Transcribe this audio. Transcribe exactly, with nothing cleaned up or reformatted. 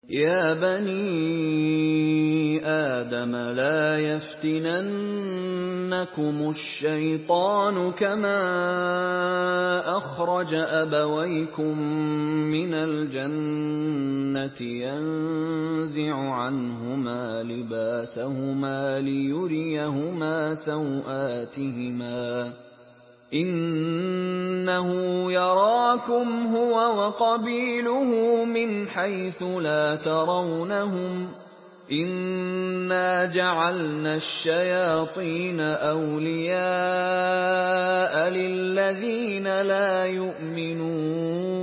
يَا بَنِي آدَمَ لَا يَفْتِنَنَّكُمُ الشَّيْطَانُ كَمَا أَخْرَجَ أَبَوَيْكُم مِّنَ الْجَنَّةِ يَنزِعُ عَنْهُمَا لِبَاسَهُمَا لِيُرِيَهُمَا سَوْآتِهِمَا ۗ إِنَّهُ يَرَاكُمْ هُوَ وَقَبِيلُهُ مِنْ حَيْثُ لَا تَرَوْنَهُمْ ۗ إِنَّا جَعَلْنَا الشَّيَاطِينَ أَوْلِيَاءَ لِلَّذِينَ لَا يُؤْمِنُونَ